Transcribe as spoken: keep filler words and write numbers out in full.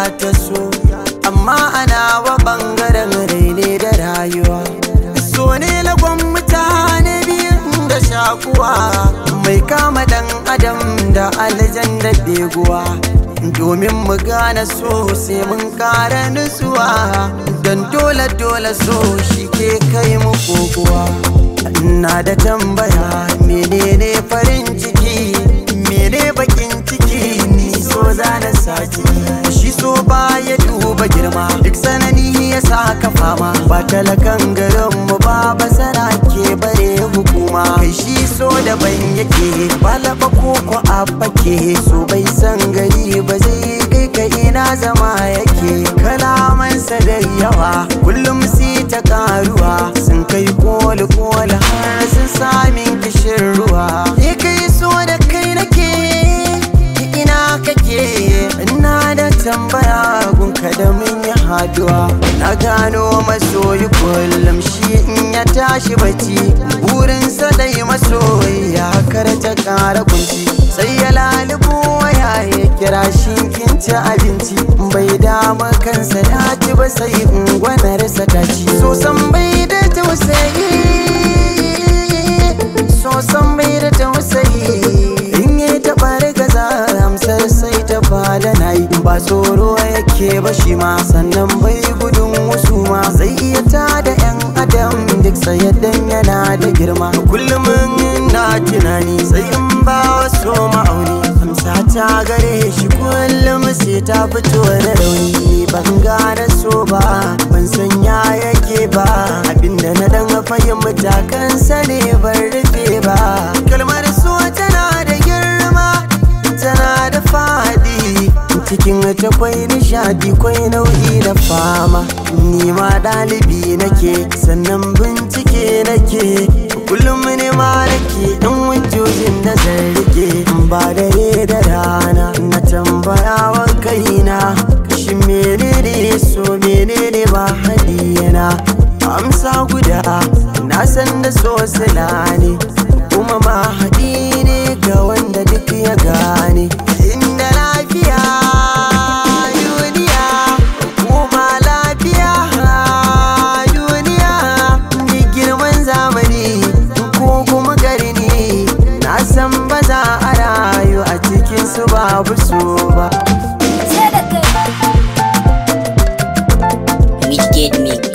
ta so, amma ana wa bangaren raine da rayuwa. So ne lagon mutane biyun da shakuwa, mai kama dan adam da aljan da beguwa. Domin mu gane so sai mun kara nutsuwa, don dole dole so shi ke kai mu kokuwa. Ina da tambaya, menene farin ciki, mene bakin ciki, ni so zana saki. Shi so ba ya duba girma, duk sanani ya saka fama. Ba talakan garin mu ba basara ke bare hukuma. Kai shi so daban yake, balaba koko a fake. So bai san gari ba zai kai ka ina zama yake. Kalamansa da yawa, kullum si ta karuwa. Sun kai koli koli har sun samin kishin ruwa. Ni kai so da kai nake, ina kake. Ina da tambaya gunka da mun yi haduwa. Na gano masoyi kullum shi in ya tashi bacci, burinsa dai masoyi ya karta kara kunci. Sai ya lalubo waya ya kira shi kin ci abinci. Bai dama kansa ya ci ba sai ungwanarsa ta ci. So san bai da tausayi, so san bai da tausayi. In yi taɓa rigaza amsar sai ta fada na yi. Ba tsoro yake ba shi ma, sannan bai gudun wasu ma. Zai iya tada yan adam duk sayaddan yana da girma. Kullum na tunani sai in ba wasu ma'auni. Amsa ta gare shi kullum sai ta fito da rauni. Ban gane so ba, ban san ya yake ba. Abinda na dan fahimta kansa ne ban rufe ba. Kalmar so tana da girma, tana da fadi. Cikin ta kwai nishadi, kwai nau'i da fama. Ni ma ɗalibi nake, sannan bincike nake. Kullum ne ma nake ɗan wujojin da zan rike. Ba dare da rana na tambaya wa kaina, shi menene so menene ba hadiyana. Amsa guda na san da so sila ne, kuma ma haɗi ne ga wanda duk ya gane. Inda lafiya duniya, kuma lafiya duniya. Ni girman zamani ko kuma garni, na san ba za a rayu a cikin su babu so ba. Wicked Mix.